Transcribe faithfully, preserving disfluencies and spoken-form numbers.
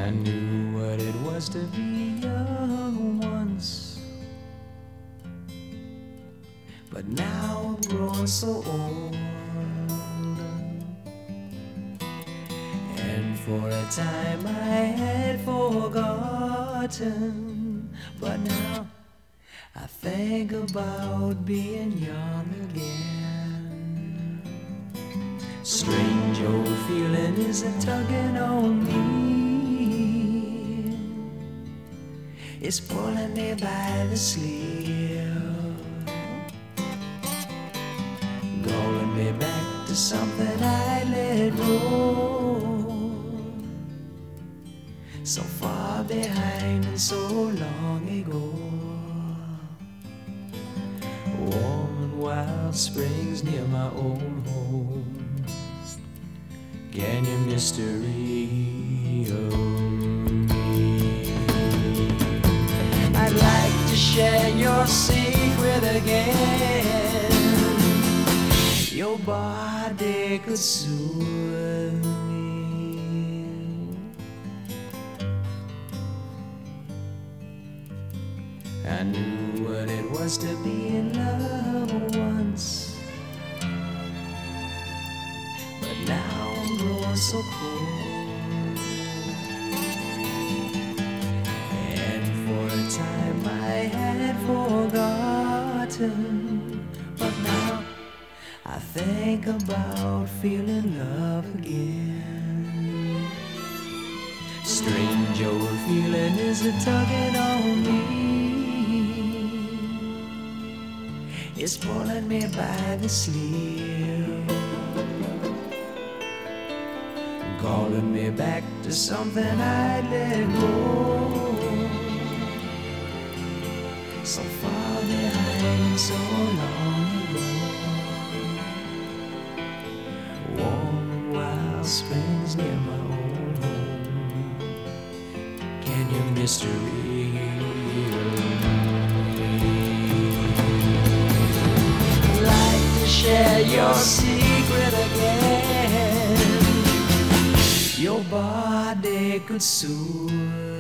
I knew what it was to be young once, but now I'm grown so old. And for a time I had forgotten, but now I think about being young again. Strange old feeling is a tugging on me. It's pulling me by the sleeve, calling me back to something I let go. So far behind and so long ago. Warm and wild springs near my old home. Can you mystery of me? I'd like to share your secret again. Your body could soothe me. I knew what it was to be in love once, but now I'm growing so cold. And for a time I had forgotten, but now I think about feeling love again. Strange old feeling is a tugging on me. It's pulling me by the sleeve, calling me back to something I let go. So far behind, so long ago. Warm and wild springs near my old home. Can you mystery share your secret again? Your body could soothe